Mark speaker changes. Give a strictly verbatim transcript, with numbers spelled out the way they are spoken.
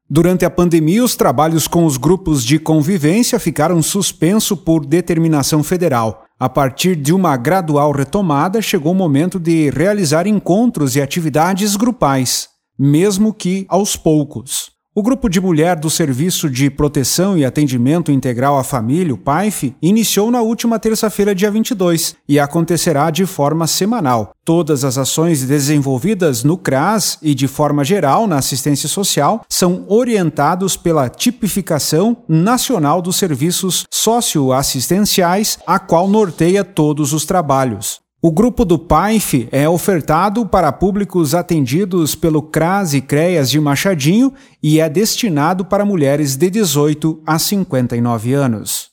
Speaker 1: Durante a pandemia, os trabalhos com os grupos de convivência ficaram suspensos por determinação federal. A partir de uma gradual retomada, chegou o momento de realizar encontros e atividades grupais, mesmo que aos poucos. O Grupo de Mulher do Serviço de Proteção e Atendimento Integral à Família, o P A I F, iniciou na última terça-feira, dia vinte e dois, e acontecerá de forma semanal. Todas as ações desenvolvidas no C R A S e de forma geral na assistência social são orientados pela Tipificação Nacional dos Serviços Socioassistenciais, a qual norteia todos os trabalhos. O grupo do P A I F é ofertado para públicos atendidos pelo C R A S e CREAS de Machadinho e é destinado para mulheres de dezoito a cinquenta e nove anos.